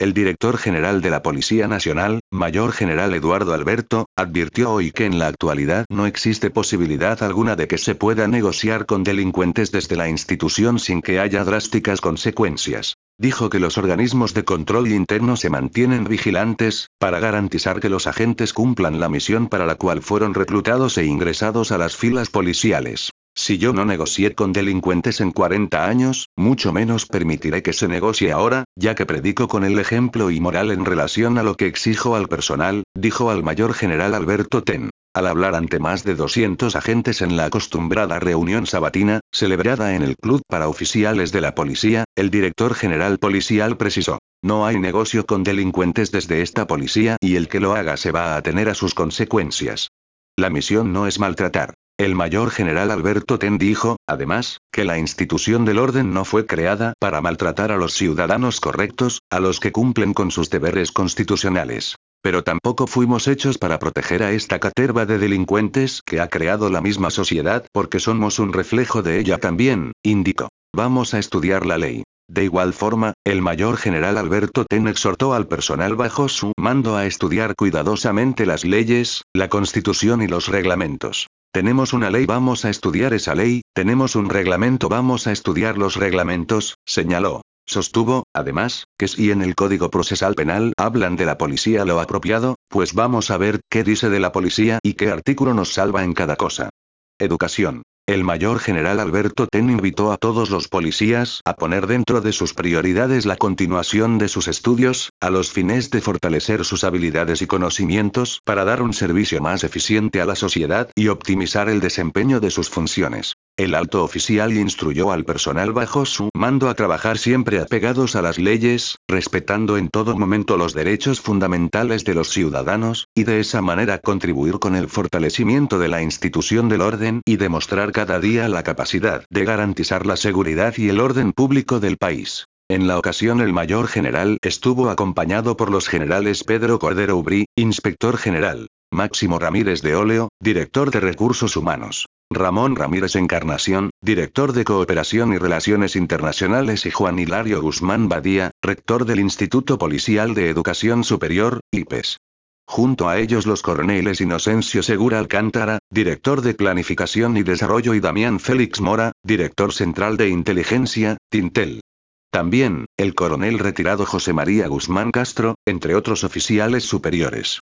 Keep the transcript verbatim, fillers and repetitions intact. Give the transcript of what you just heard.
El director general de la Policía Nacional, Mayor General Eduardo Alberto, advirtió hoy que en la actualidad no existe posibilidad alguna de que se pueda negociar con delincuentes desde la institución sin que haya drásticas consecuencias. Dijo que los organismos de control interno se mantienen vigilantes, para garantizar que los agentes cumplan la misión para la cual fueron reclutados e ingresados a las filas policiales. Si yo no negocié con delincuentes en cuarenta años, mucho menos permitiré que se negocie ahora, ya que predico con el ejemplo y moral en relación a lo que exijo al personal, dijo al mayor general Alberto Ten. Al hablar ante más de doscientos agentes en la acostumbrada reunión sabatina, celebrada en el Club para Oficiales de la Policía, el director general policial precisó: no hay negocio con delincuentes desde esta policía y el que lo haga se va a atener a sus consecuencias. La misión no es maltratar. El mayor general Alberto Ten dijo, además, que la institución del orden no fue creada para maltratar a los ciudadanos correctos, a los que cumplen con sus deberes constitucionales. Pero tampoco fuimos hechos para proteger a esta caterva de delincuentes que ha creado la misma sociedad porque somos un reflejo de ella también, indicó. Vamos a estudiar la ley. De igual forma, el mayor general Alberto Ten exhortó al personal bajo su mando a estudiar cuidadosamente las leyes, la Constitución y los reglamentos. Tenemos una ley, vamos a estudiar esa ley, tenemos un reglamento, vamos a estudiar los reglamentos, señaló. Sostuvo, además, que si en el Código Procesal Penal hablan de la policía lo apropiado, pues vamos a ver qué dice de la policía y qué artículo nos salva en cada cosa. Educación. El mayor general Alberto Ten invitó a todos los policías a poner dentro de sus prioridades la continuación de sus estudios, a los fines de fortalecer sus habilidades y conocimientos para dar un servicio más eficiente a la sociedad y optimizar el desempeño de sus funciones. El alto oficial instruyó al personal bajo su mando a trabajar siempre apegados a las leyes, respetando en todo momento los derechos fundamentales de los ciudadanos, y de esa manera contribuir con el fortalecimiento de la institución del orden y demostrar cada día la capacidad de garantizar la seguridad y el orden público del país. En la ocasión el mayor general estuvo acompañado por los generales Pedro Cordero Ubrí, inspector general, Máximo Ramírez de Oleo, director de Recursos Humanos, Ramón Ramírez Encarnación, director de Cooperación y Relaciones Internacionales y Juan Hilario Guzmán Badía, rector del Instituto Policial de Educación Superior, I P E S. Junto a ellos los coroneles Inocencio Segura Alcántara, director de Planificación y Desarrollo, y Damián Félix Mora, director central de Inteligencia, Tintel. También, el coronel retirado José María Guzmán Castro, entre otros oficiales superiores.